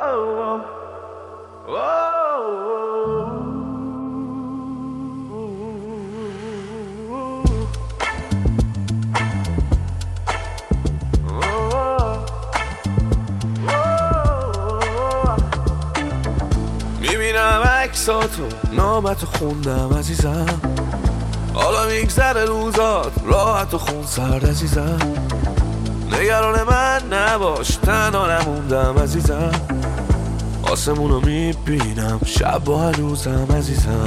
میبینم عکساتو نامتو خوندم عزیزم، حالا میگذره روزات راحت و خون سرد عزیزم. نگران من نباش تنها نموندم عزیزم، آسمونو میبینم شب با هنوزم عزیزم.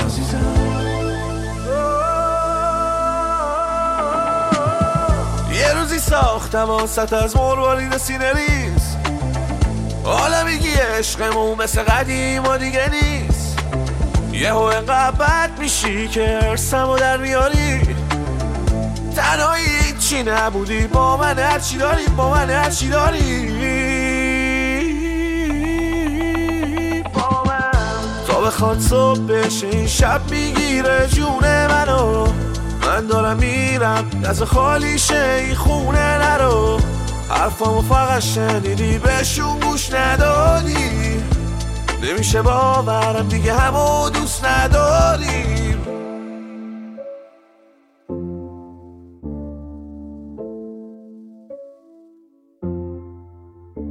یه روزی ساختم واسط از مروارید سینه ریز، حالا میگی عشقمون مثل قدیم و دیگه نیست. یهو انقدر بد میشی که ارسمو در میاری، تنهایی هیچی نبودی با من هرچی داری، با من هرچی داری با من. تا بخواد صبح بشه این شب میگیره جون منو، من دارم میرم دست خالی شه این خونه نرو. حرفامو فقط شنیدی بهشون گوش ندادی، نمیشه باورم دیگه همو دوست نداریم.